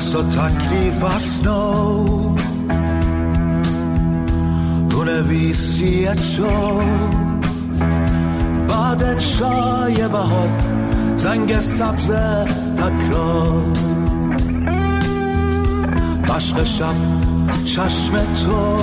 ترس و تکلیف است نو رونویسی چو بعد انشای بهار زنگ سبز تکرار عشق شب چشم تو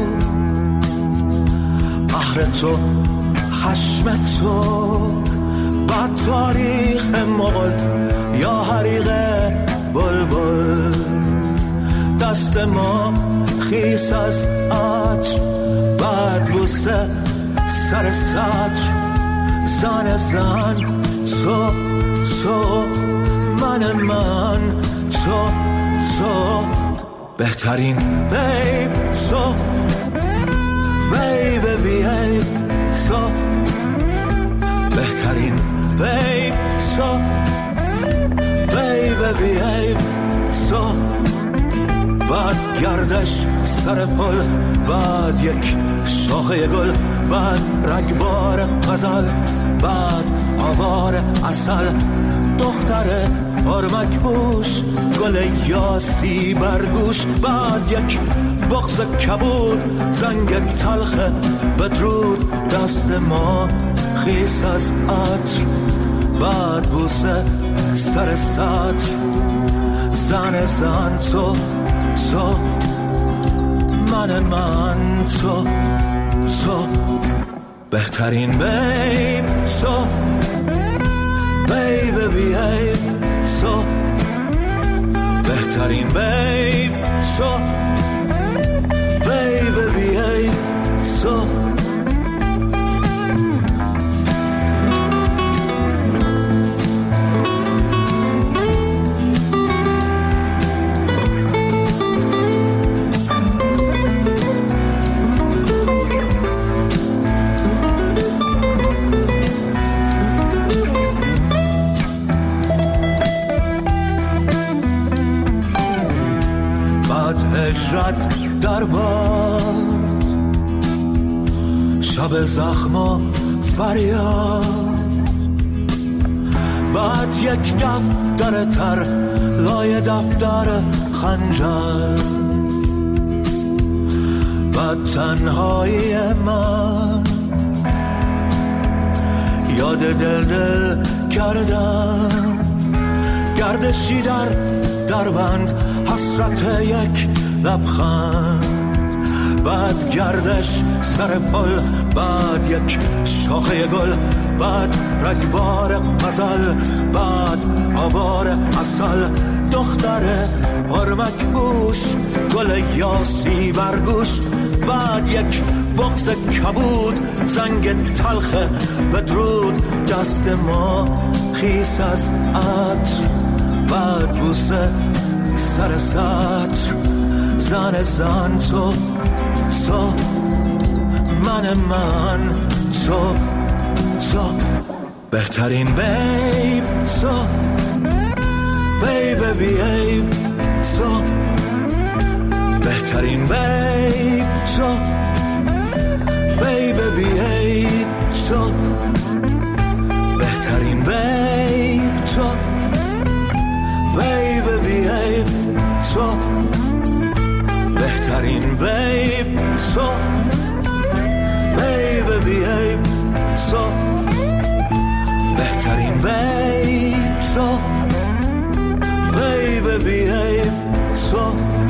قهر تو خشم تو بعد تاریخ مغل یا حریق بلبل دست ما خیس از عطر بعد بوسه سر سطر زن زن تو من تو بهترین بیب تو بیب بیب تو بهترین بیب تو بیب بیب تو بعد گردش سر پل بعد یک شاخه گل بعد رگبار غزل بعد آوار عسل دختر آرمک بوش گل یاسی برگوش بعد یک بغض کبود زنگ تلخ بدرود دست ما خیس از عطر بعد بوسه سر سطر زن تو من تو بهترین بیب تو بیب بیب تو بهترین بیب تو بیب بیب تو هجرت در باد شب زخم و فریاد بعد یک دفتر تر لای دفتر خنجر بعد تنهایی من یاد دل کردم گردشی در بند حسرت یک لبخند بعد گردش سر پل بعد یک شاخه گل بعد رگبار غزل بعد آوار عسل دختر آرمک بوش گل یاسی برگوش بعد یک بغض کبود زنگ تلخ بدرود دست ما خیس از عطر بعد بوسه سر سطر زن تو من تو بهترین بیب تو بیب بیب تو بهترین بیب تو بیب بیب تو بهترین بیب تو بیب بیب تو بهترین بیب تو بیب بیب تو بهترین بیب تو بیب بیب تو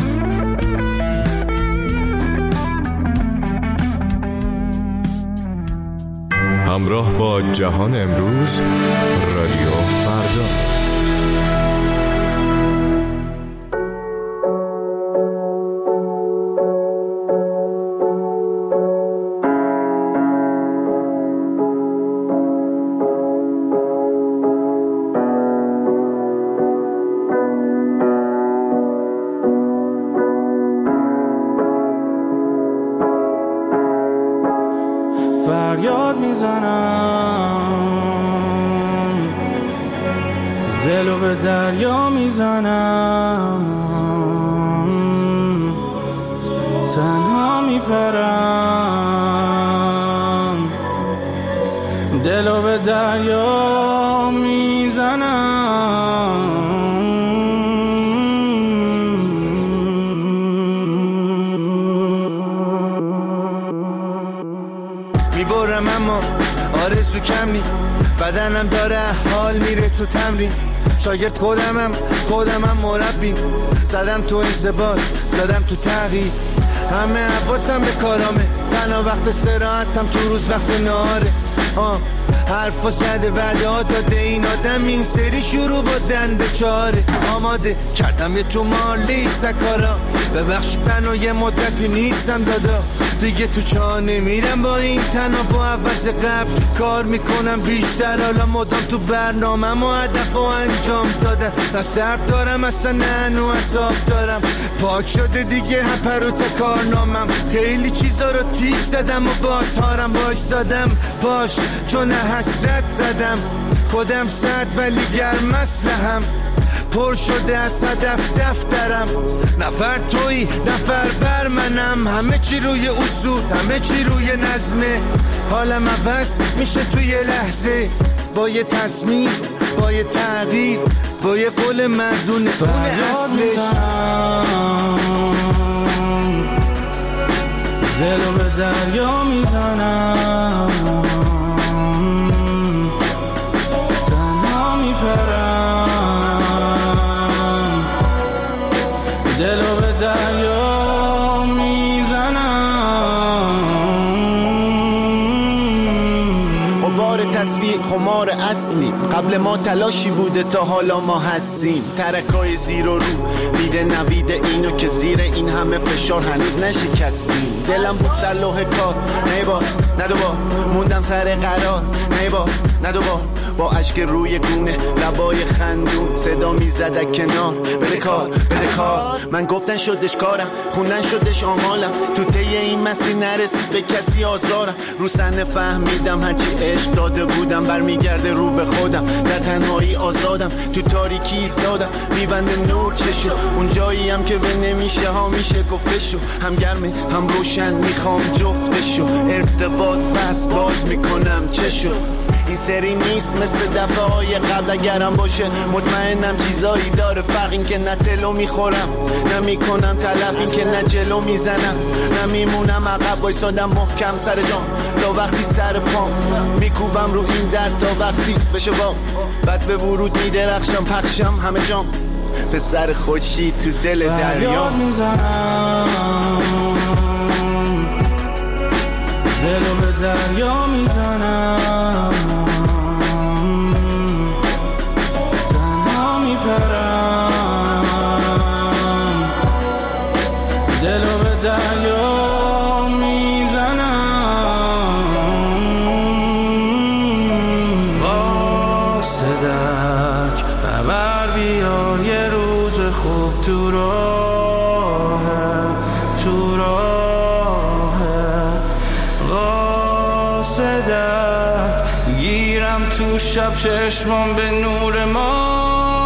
همراه با جهان امروز رادیو فردا. فریاد میزنم دلو به دریا میزنم تنها میپرم دلو به دریا میزنم آرزو کم نی، بدنم داره حال میره تو تمرین. شاگرد خودمم مربی، زدم تو انضباط، زدم تو تغییر. همه حواسم به کارامه، تنها وقت استراحتم تو روز وقت نهاره. حرفا زده وعده ها داده این آدم، این سری شروع با دنده چاره. آماده کردم یه تو مالی سکارا، ببخشید تنها یه مدتی نیستم دادا. دیگه تو چاه نمیرم با این تنها، با عوض قبل کار میکنم بیشتر. حالا مدام تو برنامه و هدف و انجام دادم، نه سرب دارم اصلا نه نو حساب دارم. پاک شده دیگه هم پروت کارنامم، خیلی چیزا رو تیک زدم و بازهارم باش زدم باش، چون حسرت زدم خودم سرد ولی گرم اسلحه‌ام پر شده از هدف دفترم. نفر تویی نفر بر منم، همه چی روی اصول همه چی روی نظمه. حالم عوض میشه توی یه لحظه، با یه تصمیم با یه تغییر، با یه قول مردونه خون اصلش. دلو به دریا میزنم، تنها میپرم. دلو به دریا میزنم. غبار تصویر خمار اصلی، قبل ما تلاشی بوده تا حالا ما هستیم. ترکای زیر و رو دیده نویده اینو که زیر این همه فشار هنوز نشکستیم. دلم بود سر لوح کار، نه بار نه دوبار موندم سر قرار، نه بار نه دوبار با اشک روی گونه لبای خندون صدا میزد کنار. بده کار بده کار، من گفتن شدش کارم، خوندن شدش آمالم. تو طی این مسیر نرسید به کسی آزارم. رو صحنه فهمیدم هرچی عشق داده بودم برمیگرده رو به خودم. در تنهایی آزادم، تو تاریکی ایستادم، میبنده نور چشو. اون جایی هم که به نمیشه ها میشه گفتشو، هم گرمه هم روشن میخوام جفتشو. ارتباط بس باز میکنم چشو، این سری نیست مثل دفعه های قبل. اگرم باشه مطمئنم چیزایی داره فرق، این که نه تلو میخورم نمیکنم تلف، این که نه جلو میزنم نمیمونم عقب. وایسادم محکم سر جام تا وقتی سر پام میکوبم رو این در تا وقتی بشه بام. بعد به ورود میدرخشم پخشم همه جام، به سر خوشی تو دل دریا میزنم. دلو به دریا میزنم، تنها میپرم. دلو به دریا میزنم. قاصدک خبر بیار یه روز خوب تو راهه، تو راهه. قاصدک گیرم تو شب چشمم به نور ما.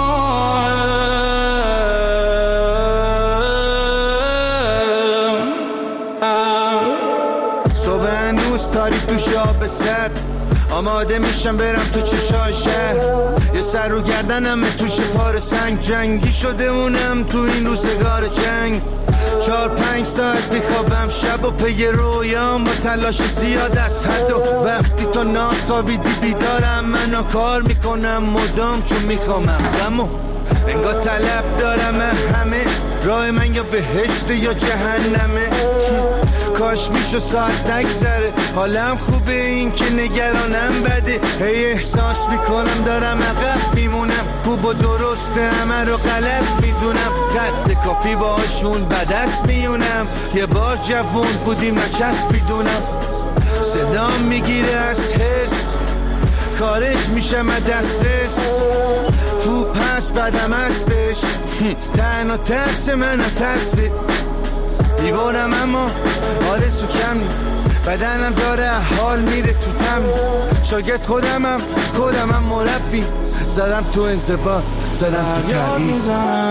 صبح هنوز تاریک تو شاب سرد، آماده میشم برم تو چشای شهر. یه سر رو گردنم توش پار سنگ، جنگی شده اونم تو این روزگار جنگ. 4-5 ساعت میخوابم شب و پی رویام با تلاش زیاد از حد. و وقتی تو ناز خوابیدی بیدارم، منو کار میکنم مدام چون میخوامم غمو. انگار طلب دارم همه، راه من یا بهشت یا جهنمه. کاش میشو ساعت نگذره، حالم خوبه این که نگرانم بده. هی احساس میکنم دارم عقب میمونم، خوب و درسته همه رو غلط میدونم. قد کافی باشون بدست میونم، یه بار جوون بودیم نچسب میدونم. صدام میگیره از حرس، خارج میشم از دسترس. خوب هست بدم هستش، تنها ترس من ترسه. بیبارم اما آرزو کم نی، بدنم داره حال میره تو تمرین. شاگرد خودمم مربی، زدم تو انضباط، زدم تو تغییر.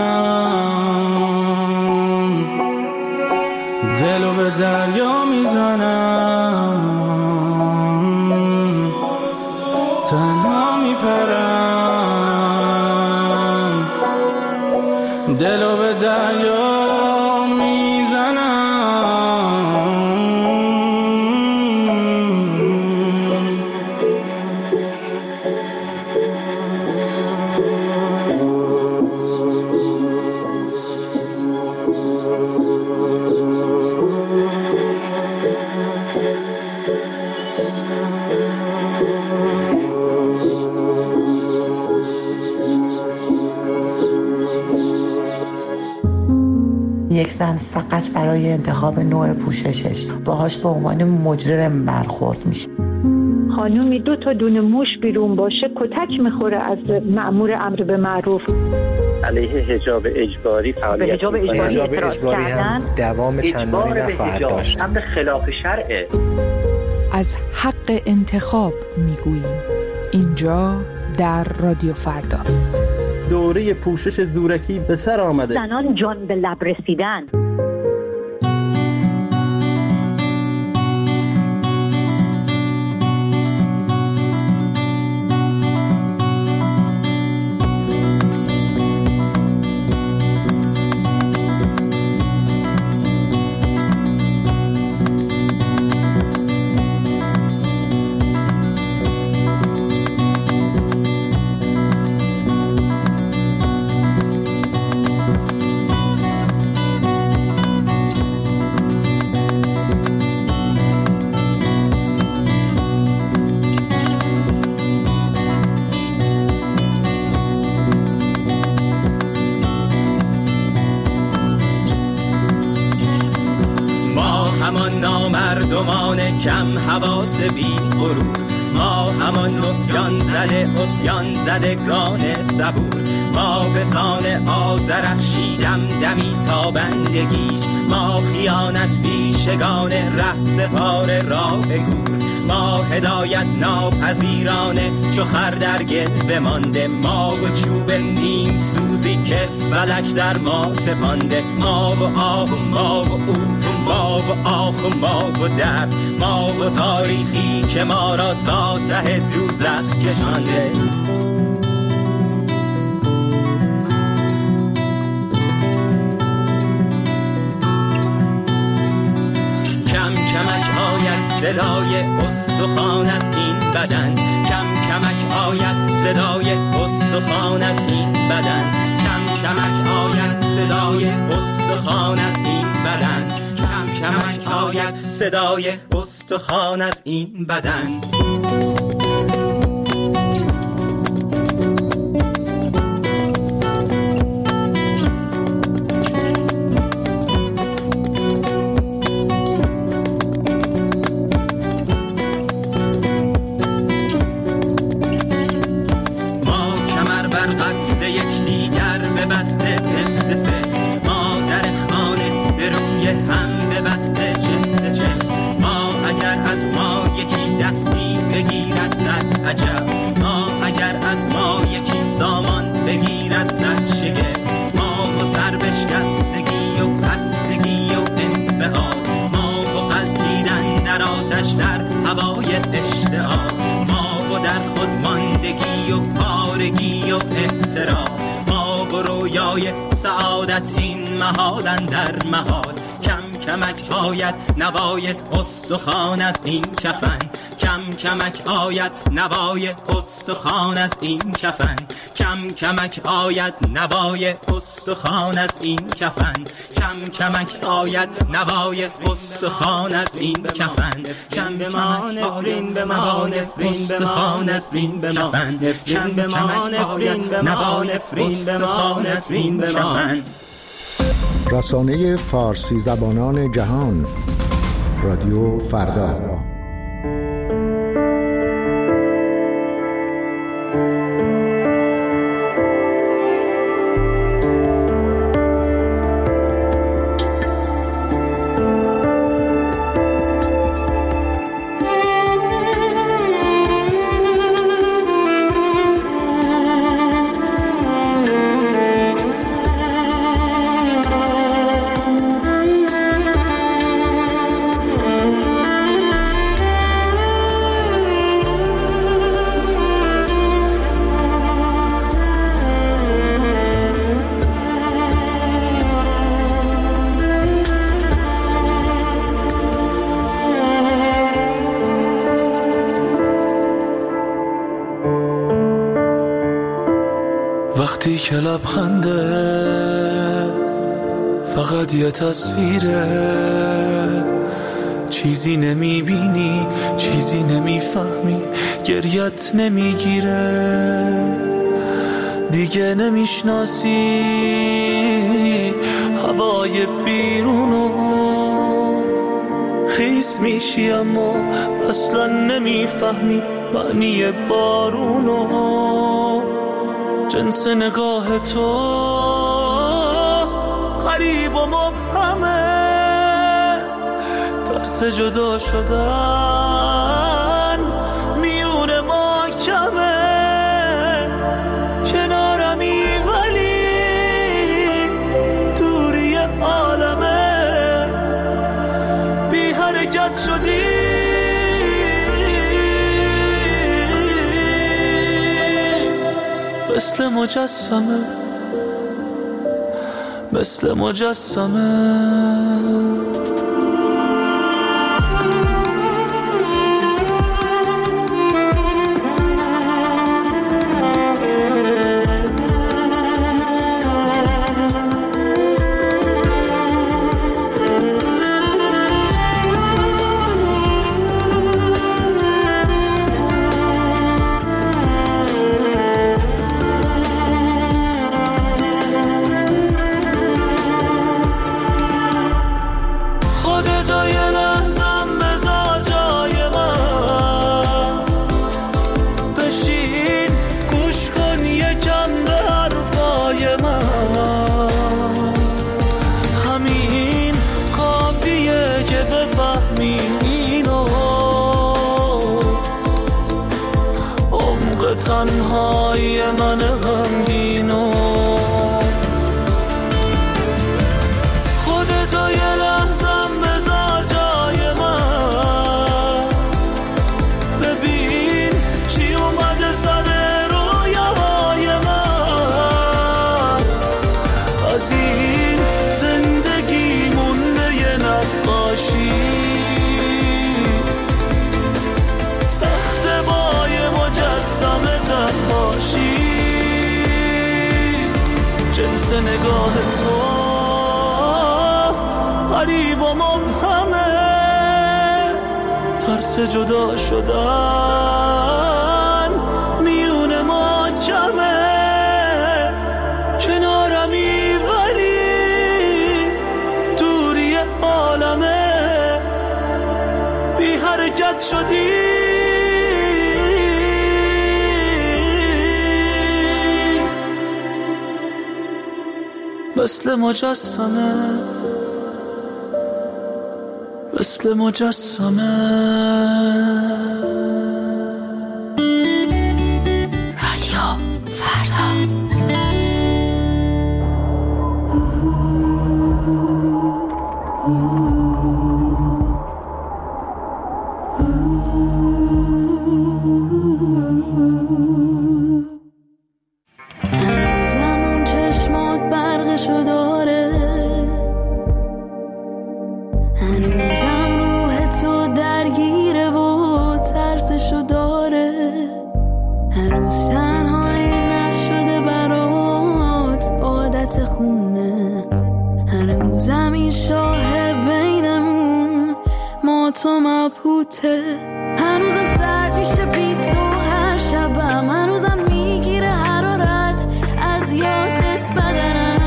دلو به دریا میزنم، تنها میپرم. دلو به دریا میزنم. یک زن فقط برای انتخاب نوع پوششش باهاش به عنوان مجرم برخورد میشه. خانومی 2 تا دونه موش بیرون باشه کتک میخوره از مأمور امر به معروف. علیه حجاب اجباری فعالیت حجاب اجباری هم دوام چندانی نخواهد داشت. امر خلاف شرعه. از حق انتخاب میگوییم اینجا در رادیو فردا. دوره پوشش زورکی به سر آمده. زنان جان به لب رسیدن. نامردمان کم حواس بی غرور، ما همان عصیان زدگان صبور، ما به سان آذرخشیدم دمی تا بندگیش، ما خیانت پیشگان ره سپار راه گور، ما هدایت ناپذیرانه چو خر در گل بمانده، ما و چوب نیم سوزی که فلک در ما تپانده، ما و آه و ما و او، ما و آخ و ما و درد، ما و تاریخی که ما را تا ته دوزخ کشانده. کم کمک آید صدای استخوان از این بدن، کم کمک آید صدای استخوان از این بدن، کم کمک آید صدای استخوان از این بدن، کم کمک آید صدای استخوان از این بدن. سعادت این محالن در محال، کم کمک آید نوای استخوان از این کفن، کم کمک آید نوای استخوان از این کفن، کم کمک آید نوای استخوان از این کفن، کم کمک آید نوای استخوان از این کفن، کم به ما نفرین به ما نفرین به ما نفرین به ما کم به ما نفرین به ما نفرین به ما نفرین به ما. رسانه فارسی زبانان جهان، رادیو فردا. وقتی که لبخندت فقط یه تصویره، چیزی نمیبینی چیزی نمیفهمی، گریت نمیگیره، دیگه نمیشناسی هوای هوای بیرونو خیس میشی اما اصلا نمیفهمی معنی بارونو. جنس نگاه تو غریب و مبهمه، ترس جدا شدن میون ما کمه. کنارمی ولی دوری عالمه، بی حرکت شدی مثل مجسمه، مثل مجسمه. تنهای من غمگینو خودتو یه لحظم بذار جای من، ببین چی اومده سر رویاهای من. از این زندگی مونده یه نقاشی، سخت بای مجسمه تنهاشی. جنس نگاه تو غریب و مبهمه، ترس جدا شدن میون ما کمه. کنارمی ولی دوری عالمه، بی حرکت شدی مثل مجسمه، مثل مجسمه. رادیو فردا. هنوزم روح تو درگیره و ترسشو داره، هنوز تنهایی نشده برات عادت خونه، هنوزم این شاه بینمون ما تو مبهوته، هنوزم سرد میشه بی تو هر شبم، هنوزم میگیره حرارت از یادت بدنم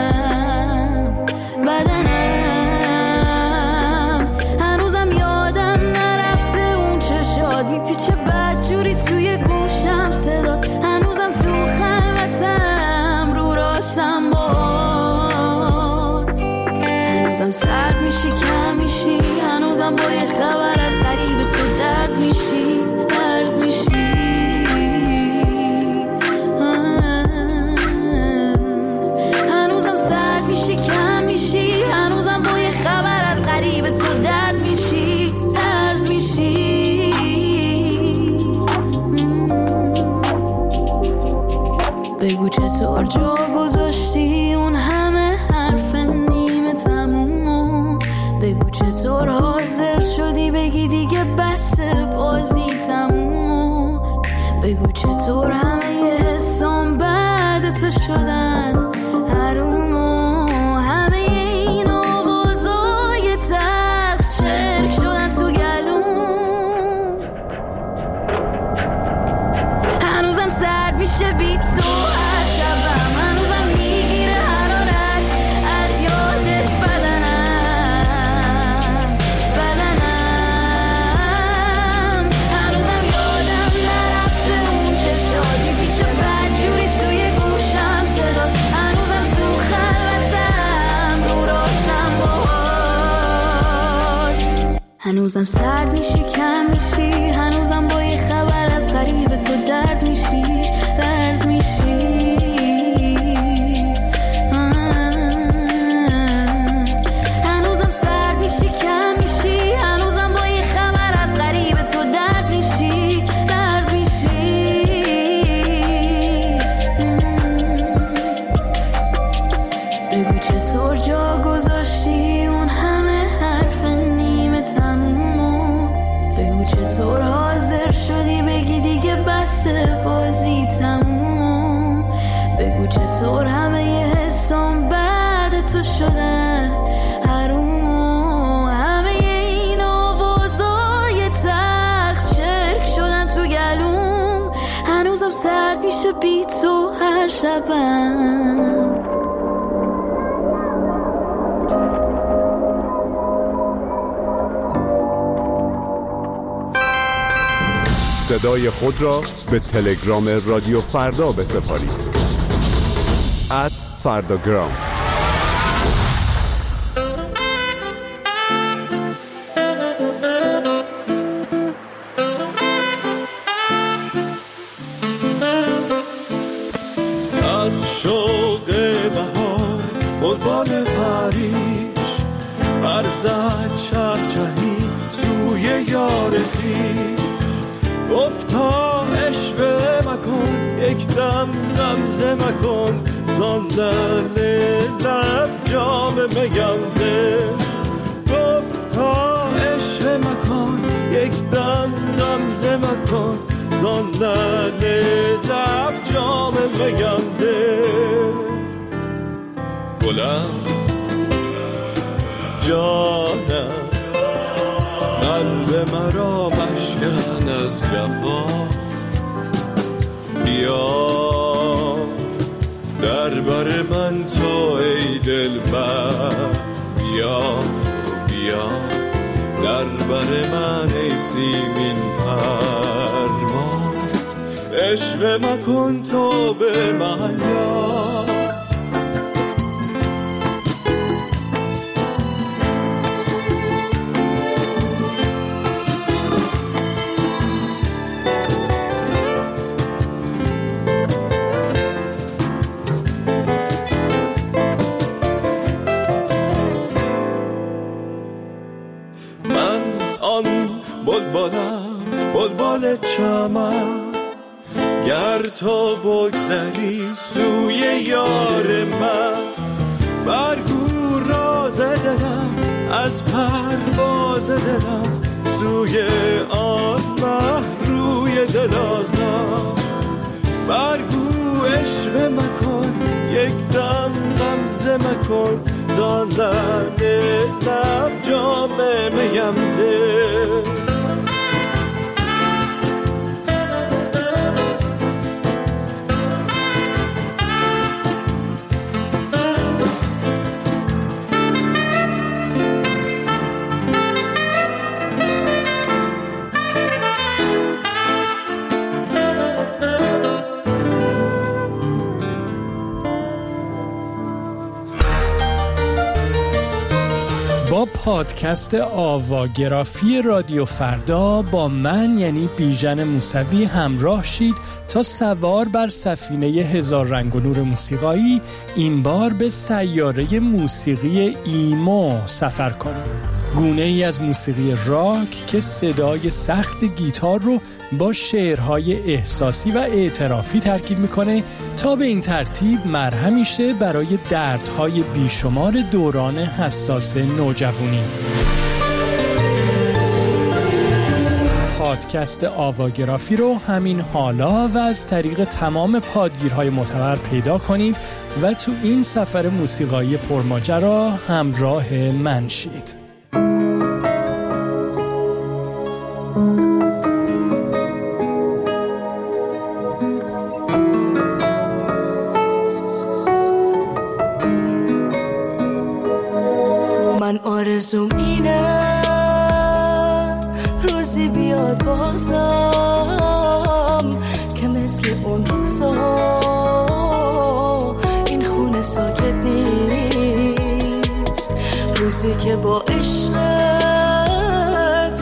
هنوزم یادم نرفته اون چشات میپیچه بدجوری توی گوشم صدات، هنوزم تو خلوتم رو راشم باد، هنوزم سرد میشی کم میشی، هنوزم با یه خبر از غریب تو درد میشی درز میشی، هنوزم سرد میشی کم میشی، هنوزم با یه خبر از غریب تو درد میشی درز میشی. بگو چطور جا گذاشتی اون همه حرف نیمه تمومو، بگو چطور حاضر شدی بگی دیگه بس بازی تمومو، بگو چطور همه حسام بعد تو شدن حرومو، همه این آوازای تلخ چرک شدن تو گلوم، هنوزم سرد میشه بی تو هر شبم، هنوزم میگیره حرارت از یادت هنوزم سرد میشی کم میشی، هنوزم با یه خبر از غریب تو درد میشی، لرز میشی. هنوزم سرد میشی کم میشی، هنوزم با یه خبر از غریب تو درد میشی، لرز میشی. بگو چطور جا گذاشتی اون همه حرف نیمه تمومو، بگو چطور حاضر شدی بگی دیگه بس بازی تمومو، بگو چطور همه یه حسام بعد تو شدن حرومو، همه این آوازای تلخ چرک شدن تو گلوم، هنوزم سرد میشه بی تو هر شبم. صدای خود را به تلگرام رادیو فردا بسپارید. @فرداگرام. از شوق بهار بلبل پریش برزد چهچهی سوی یار خویش، گفتا اشوه مکن یک دم غمزه مکن، زان لب جام میم ده، گفتا اشوه مکن یک دم غمزه مکن، زان لب جام میم ده. گلم جانم قلب مرا مشکن از جفا، بیا در بر من تو ای دلبر، بیا بیا در بر من ای سیمین پرواز، عشوه مکن تو به من یار. بلبل چمن گر تو بگذری سوی یار من، برگو راز دلم از پرواز دلم سوی آن مه روی دلازم، برگو عشوه مکن یک دم غمزه مکن، زان لب جام میم ده. با پادکست آواگرافی رادیو فردا با من یعنی بیژن موسوی همراه شید تا سوار بر سفینه هزار رنگ و نور موسیقایی این بار به سیاره موسیقی ایمو سفر کنیم. گونه ای از موسیقی راک که صدای سخت گیتار رو با شعرهای احساسی و اعترافی ترکیب میکنه تا به این ترتیب مرهمی شه برای دردهای بیشمار دوران حساس نوجوانی. پادکست آواگرافی رو همین حالا و از طریق تمام پادگیرهای معتبر پیدا کنید و تو این سفر موسیقایی پرماجرا همراه من شید. من آرزوم اینه روزی بیاد بازم که مثل اون روزها این خونه ساکت نیست، روزی که با عشقت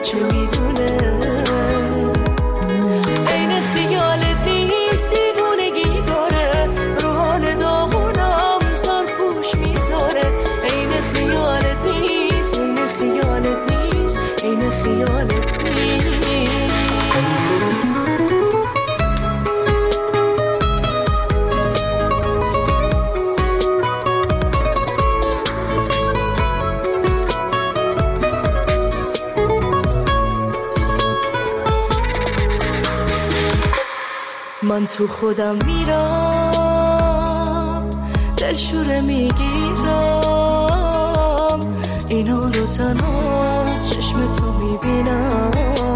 چه میدونه این خیالت نیست دیوونگی داره رو حال داغونم سرپوش میذاره این خیالت نیست این خیالت نیست این خیالت نیست من تو خودم میرم دلشوره میگیرم اینا رو تنها از چشم تو میبینم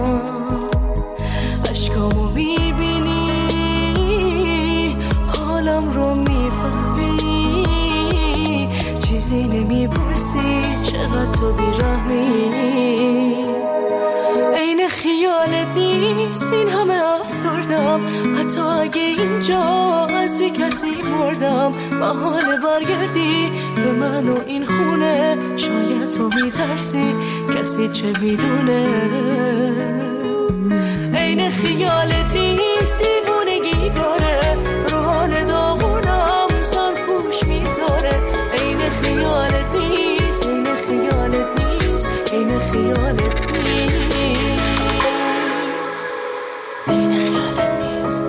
اشکامو میبینی حالم رو میفهمی چیزی نمیپرسی چقدر تو بیرحمی این خیالت نیست این همه افسردم حتی اگه اینجا از بی کسی مردم محال برگردی به من و این خونه شاید تو میترسی کسی چه میدونه این خیالت نیست دیوونگی داره رو حال داغونم سرپوش میذاره این خیالت نیست این خیالت نیست این خیالت نیست این خیالت نیست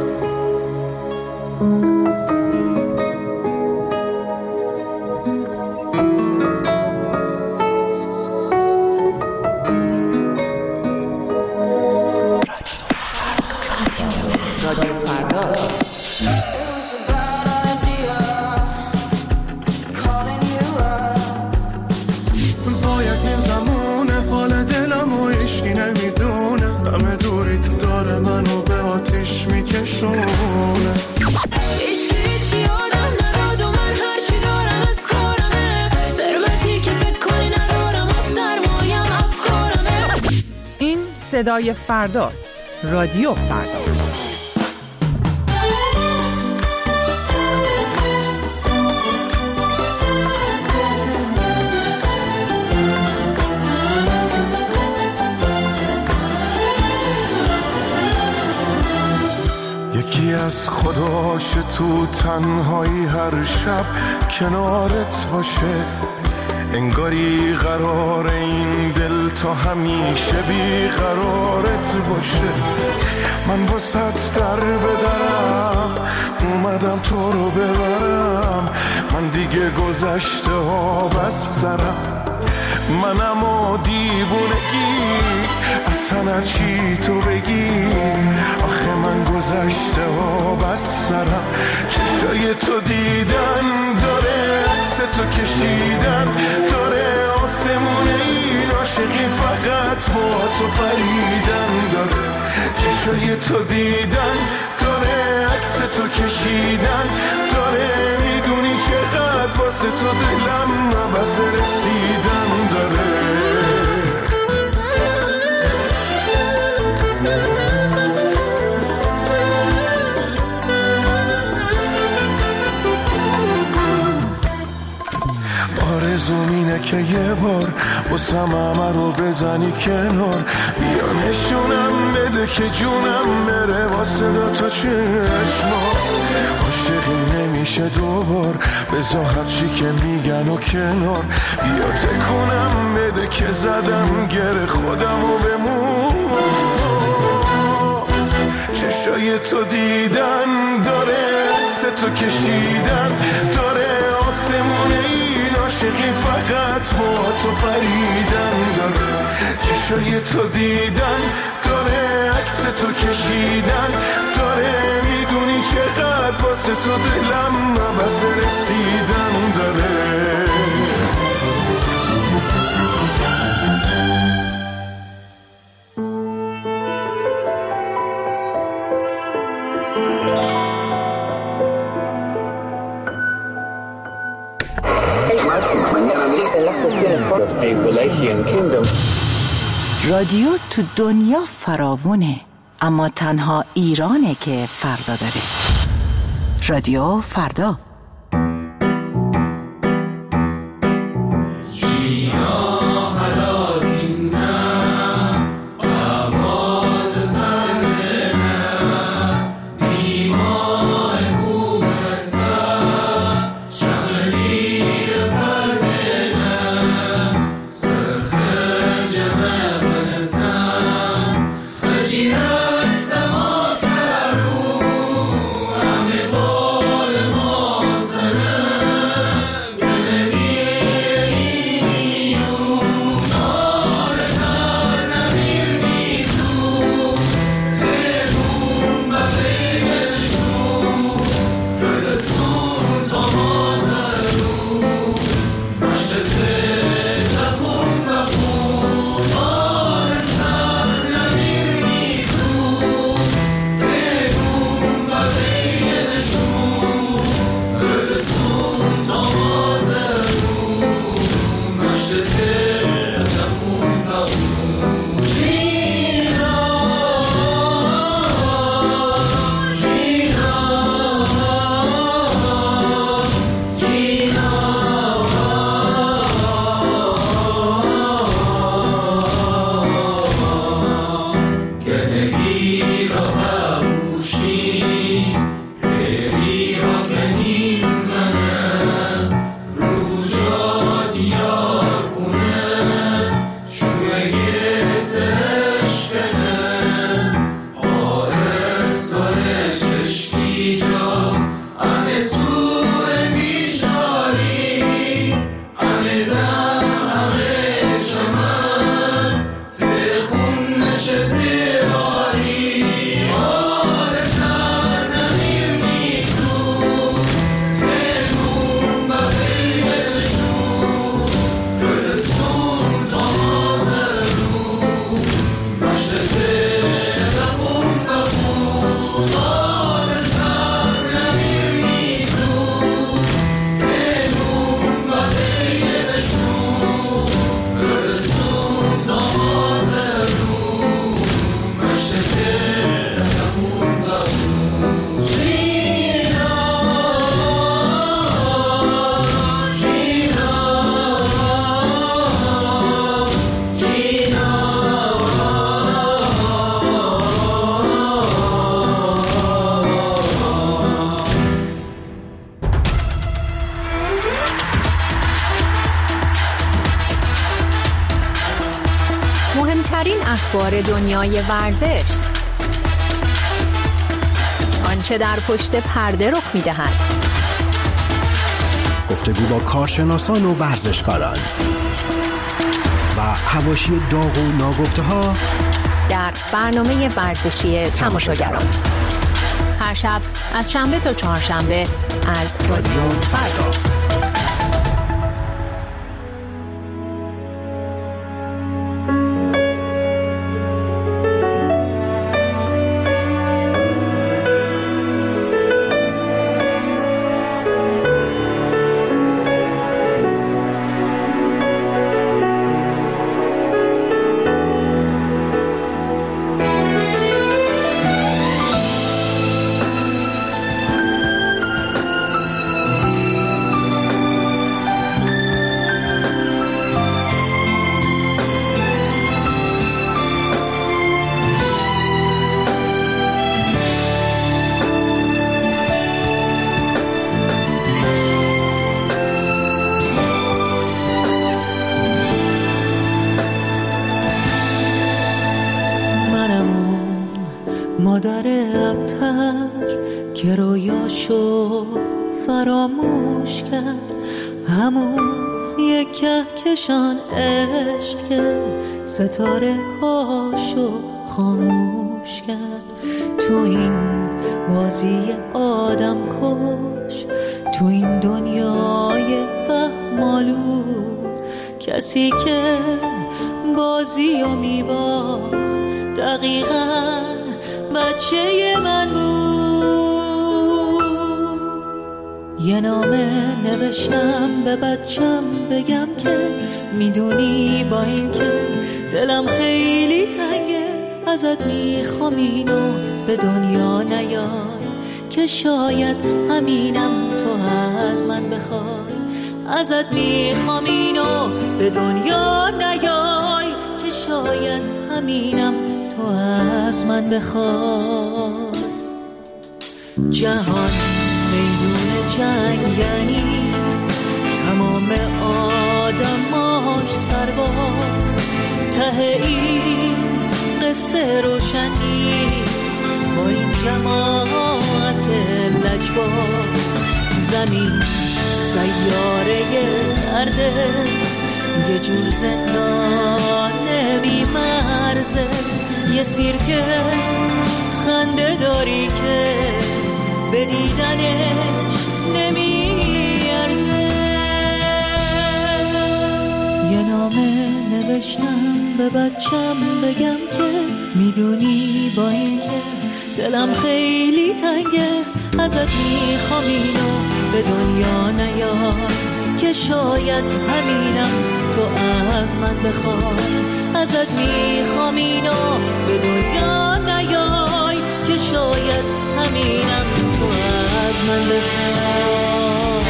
صدای فرداست. رادیو فردا. یکی از خداش تو تنهایی هر شب کنارت باشه انگاری قرار این دل تا همیشه بی قرارت باشه من واسط در بدرم اومدم تو رو ببرم من دیگه گذشته ها بس سرم منم و دیوونگی اصلا چی تو بگی آخه من گذشته ها بس سرم چشای تو دیدن داره عکس تو کشیدن داره آسمون این عاشقی فقط با تو پریدن داره چشای تو دیدن داره عکس تو کشیدن داره میدونی چقدر واسه تو دلم بس رسیدن داره آرزوم اینه که یه بار واسم همه رو بزنی کنار بیا نشونم بده که جونم بره واسه دو تا چشما عاشقی نمیشه دوبار بذار هرچی که میگن و کنار بیا تکونم بده که زدم گره خودم و بمون چشای تو دیدن داره عکس تو کشیدن داره آسمون این عاشقی فقط با تو پریدن داره چشای تو دیدن داره عکس تو کشیدن داره میدونی چقدر واسه تو دلم بس رسیدن داره رادیو تو دنیا فراوونه اما تنها ایرانه که فردا داره. رادیو فردا. اخبار دنیای ورزش، آنچه در پشت پرده رخ می‌دهد، گفتگو با کارشناسان و ورزشکاران و حواشی داغ و ناگفته‌ها در برنامه ورزشی تماشاگران، هر شب از شنبه تا چهارشنبه از رادیو فردا. مادر ابتر که رویاشو فراموش کرد، همون یک کهکشان عشق که ستاره هاشو خاموش کرد. تو این بازی آدم کش، تو این دنیای فهمالود، کسی که بازیو میباخت دقیقاً بچه من بود. یه نامه نوشتم به بچم بگم که میدونی با این که دلم خیلی تنگه، ازت میخوام اینو به دنیا نیای که شاید همینم تو از من بخوای. ازت میخوام اینو به دنیا نیای که شاید همینم تو از من بخوای. جهان میدون جنگ یعنی تمام آدماش سرباز، ته این قصه روشن نیست با این جماعت لجباز. زمین سیاره درده، یه جور زندان بی‌مرزه، یه سیرک خنده داری که به دیدنش نمیارزه. یه نامه نوشتم به بچم بگم که میدونی با این که دلم خیلی تنگه، ازت میخوام اینو به دنیا نیای که شاید همینم تو از من بخوای. ازت میخوام اینو به دنیا نیای که شاید همینم تو از من بخوای.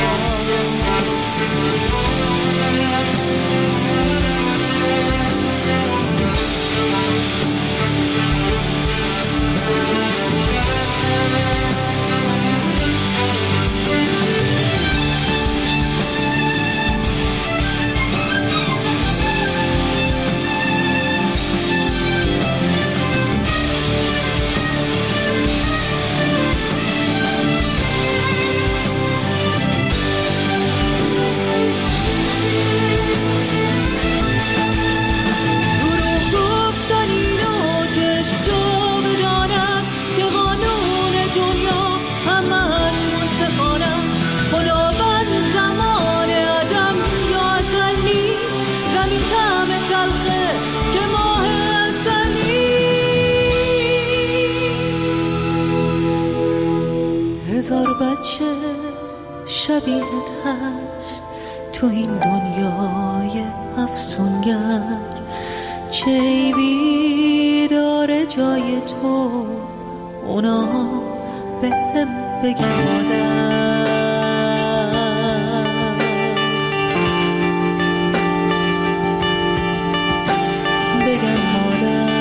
هزار بچه شبیهت هست تو این دنیای افسونگر، چه بیداره جای تو اونا به هم بگن مادر. بگن مادر.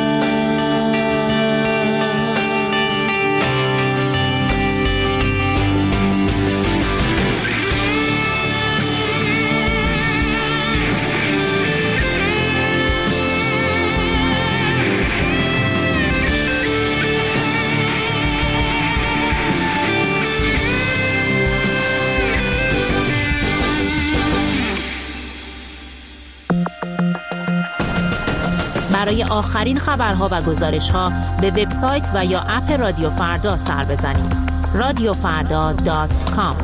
برای آخرین خبرها و گزارش‌ها به وبسایت و یا اپ رادیو فردا سر بزنید. radiofrda.com.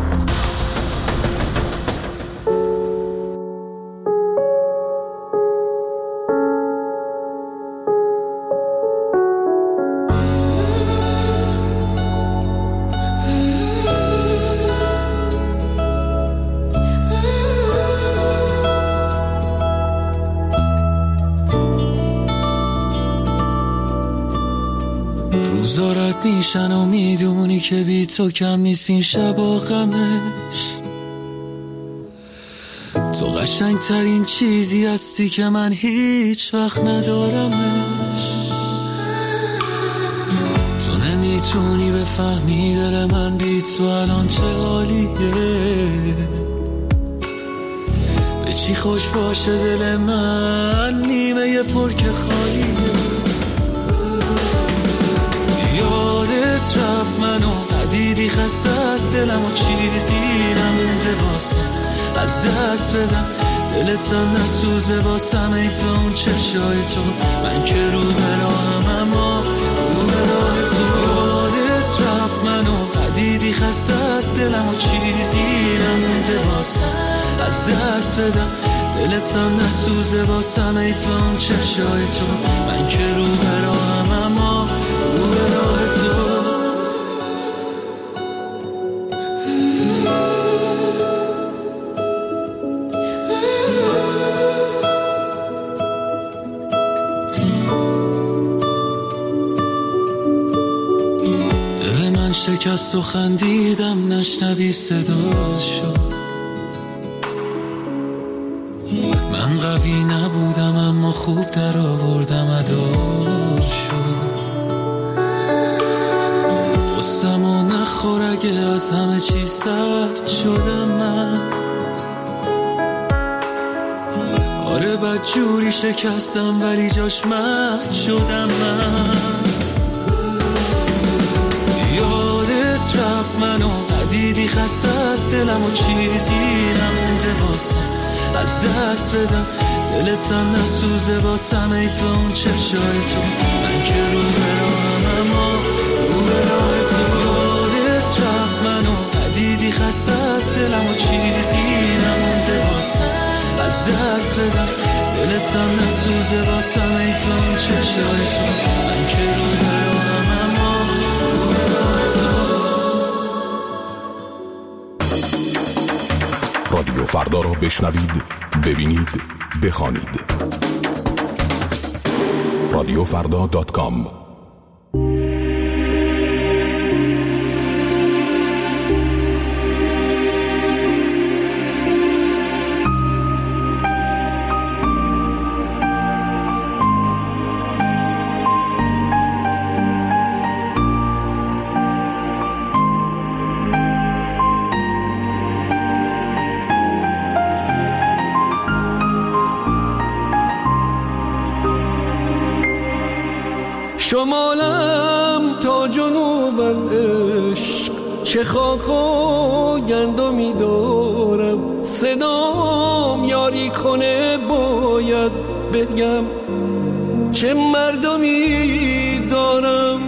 روزارت میشن و میدونی که بی تو کم نیست این شبا غمش. تو قشنگ ترین چیزی هستی که من هیچ وقت ندارمش. تو نمیتونی بفهمی دل من بی تو الان چه حالیه. به چی خوش باشه دل من نیمه پر که خالیه. یادت رفت منو ندیدی خسته از دلم و چیزی نمونده واسه از دست بدم. دلت هم نسوزه واسم ایف اون چشای تو. من که رو براهم اما رو براه تو. یادت رفت منو ندیدی خسته از دلم و چیزی نمونده واسه از دست بدم. دلت هم نسوزه واسم ایف اون چشای تو. من که رو براهم اما رو براه تو. شکست و خندیدم نشنوی صداشو. من قوی نبودم اما خوب در آوردم اداشو. قصم و نخور اگه از همه چی سرد شدم من. آره بد جوری شکستم ولی جاش مهد شدم من. رفت منو ندیدی خسته از دلم و چیزی نمونده واسه از دست بدم. دلت هم نسوزه واسم ایف اون چشای تو. من که رو براهم اما رو براه تو. یادت رفت منو ندیدی خسته از دلم و چیزی نمونده واسه از دست بدم. دلت هم نسوزه واسم ایف اون چشای تو. من که رو براهم اما رو براه تو. رادیو فردا را بشنوید، ببینید، بخوانید. radiofrda.com. شمالم تا جنوبم عشق چه خاک و گندمی دارم. صدام یاری کنه باید بگم چه مردمی دارم.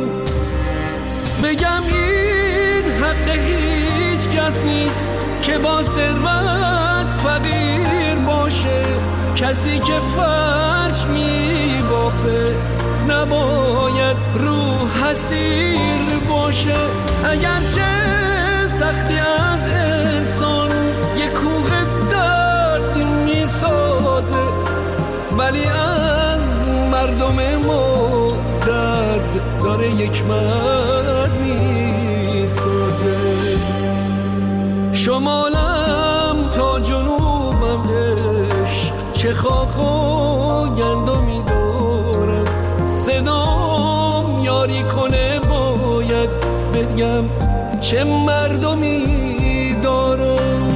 بگم این حق هیچ کس نیست که با ثروت فقیر باشه. کسی که فرش می بافه نباید روح حسیر باشه. اگرچه سختی از انسان یک کوه درد می سازه ولی از مردم ما درد داره یک مرد می سازه. شمالم تا جنوبم عشق چه خاک و گندمی دارم. صدام یاری کنه باید بگم چه مردمی دارم.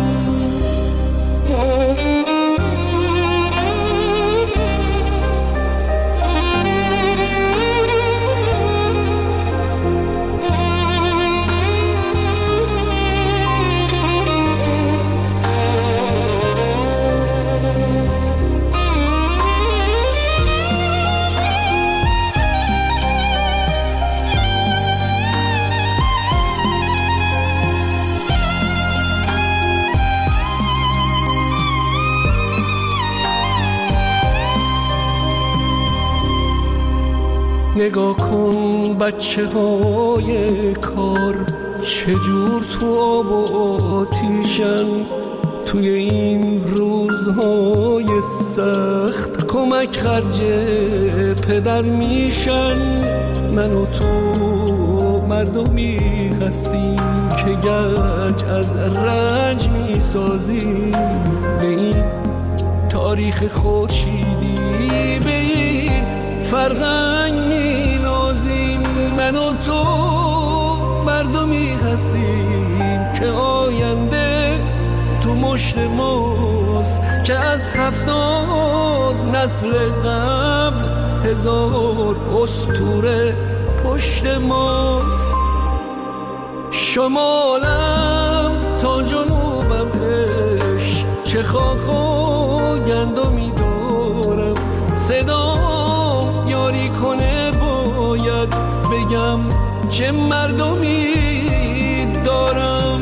نگاه کن بچه های کار چجور تو آب و آتیشن، توی این روزهای سخت کمک خرج پدر میشن. من و تو مردمی هستیم که گنج از رنج میسازیم، به این تاریخ خورشیدی به این فرهنگ مینازیم. من و تو مردمی هستیم که آینده تو مشت ماست، که از 70 نسل قبل 1000 اسطوره پشت ماست. شمالم تا جنوبم عشق، چه خاک و گندمی دارم، صدام یاری کنه باید بگم چه مردمی دارم.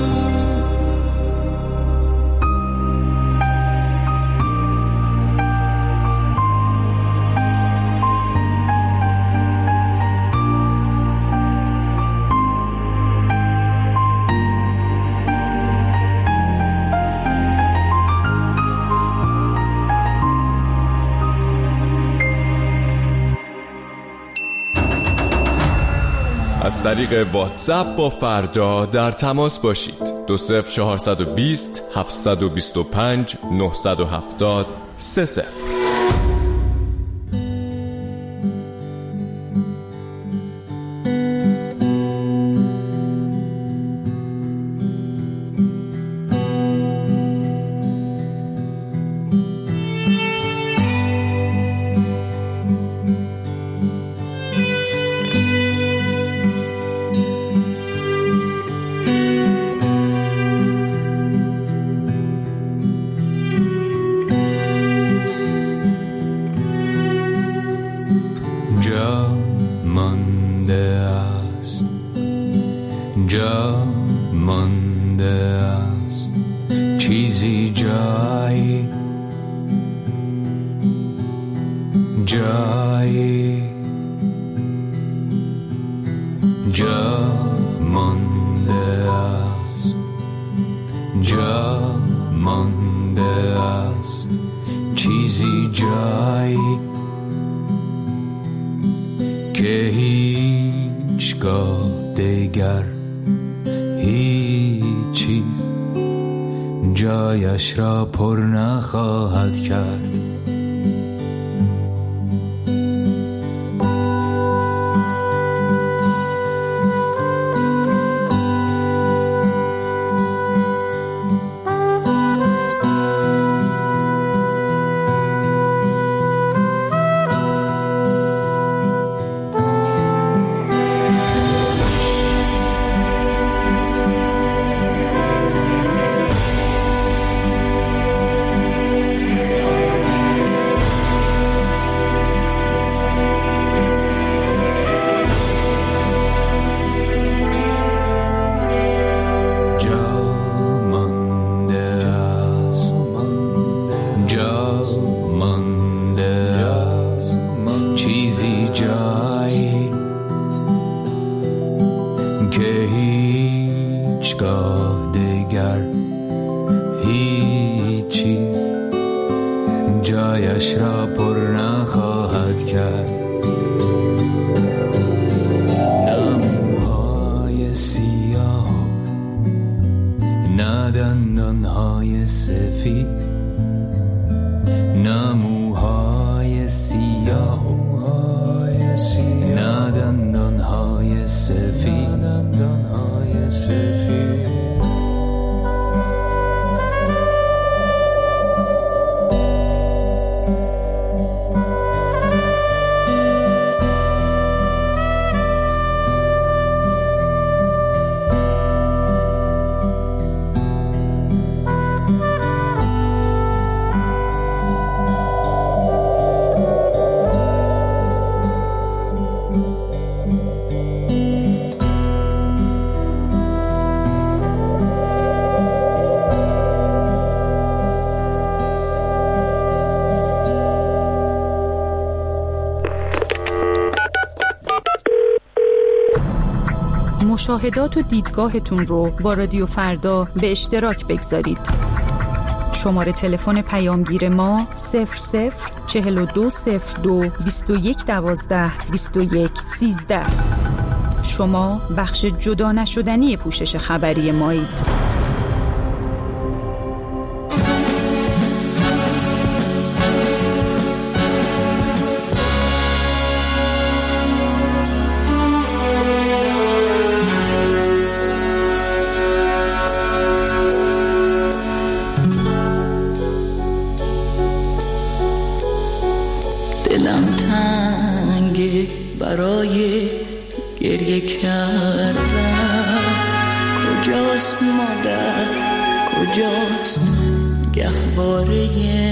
از طریق واتساپ با فردا در تماس باشید. 20420 725 970 30. جا مانده است چیزی جایی جایی جا مانده است جا مانده است چیزی جایی که هیچگاه دیگر هیچ چیز جایش را پر نخواهد کرد. جایش را پر نخواهد کرد. نه موهای سیاه، نه دندانهای سفید، نه موهای سیاه، نه دندانهای سفید. مشاهدات و دیدگاهتون رو با رادیو فردا به اشتراک بگذارید. شماره تلفن پیامگیر ما 00420221122113. شما بخش جدا نشدنی پوشش خبری مایید. دلم تنگه برای گریه کردن، کجاست مادر، کجاست گهواره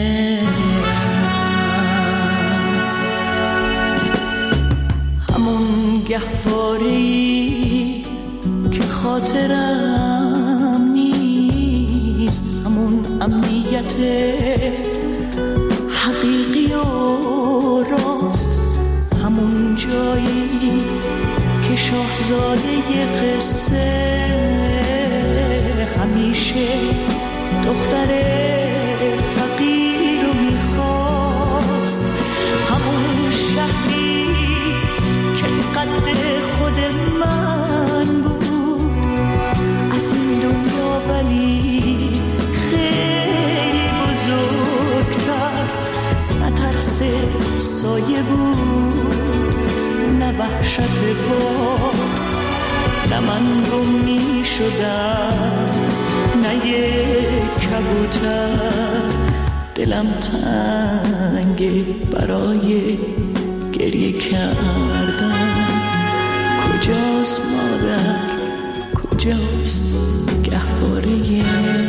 همون گهواره‌ای که خاطرم نیست، همون امنیت حقیقی و راست، همون جایی که شاهزاده قصه همیشه دختر فقیر رو میخواست، همون شهری که قد خود من بود از این دنیا، ولی خیلی بزرگتر، نه ترس سایه بود، نه وحشت باد، نه من گم می شدم، نه یک کبوتر. دلم تنگه برای گریه کردن، کجاست مادر، کجاست گهواره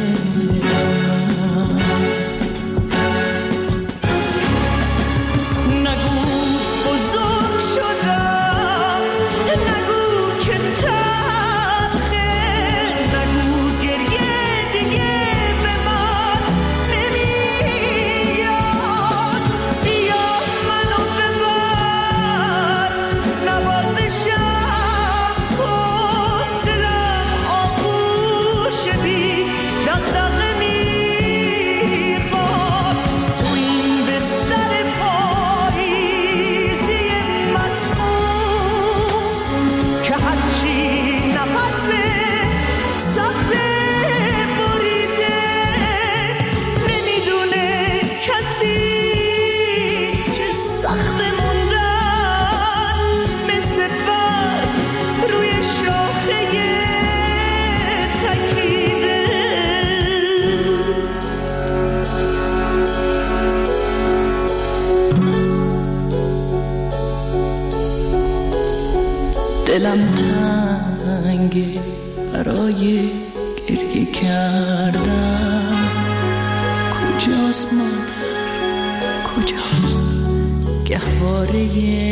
دلم تنگه برای گریه کردن، کجاست مادر، کجاست گهواره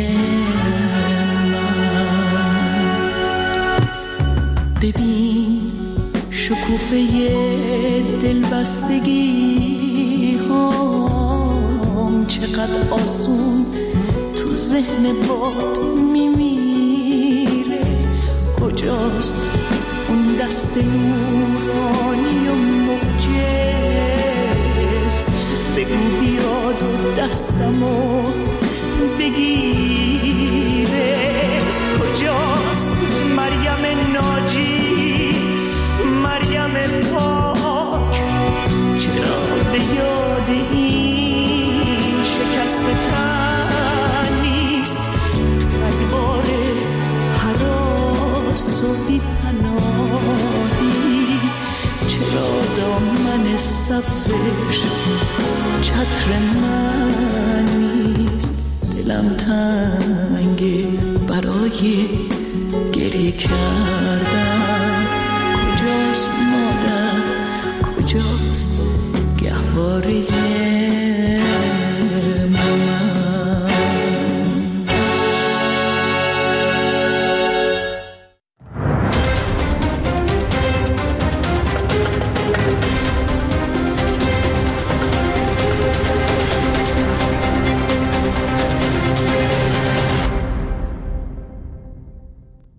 من. ببین شکوفه دلبستگی هم چقدر آسون تو ذهن باد میمیره، کجاست اون دست نورانی و معجز، بگو بیاد و دستمو بگیره، کجاست مریم ناجی، مریم پاک، چرا به یاد این شکست تن نیست، تو ادوار حراس و بی پناهی، چرا دامن سبزش چتر من نیست. دلم تنگه برای گریه کردن، کجاست مادر، کجاست گهواره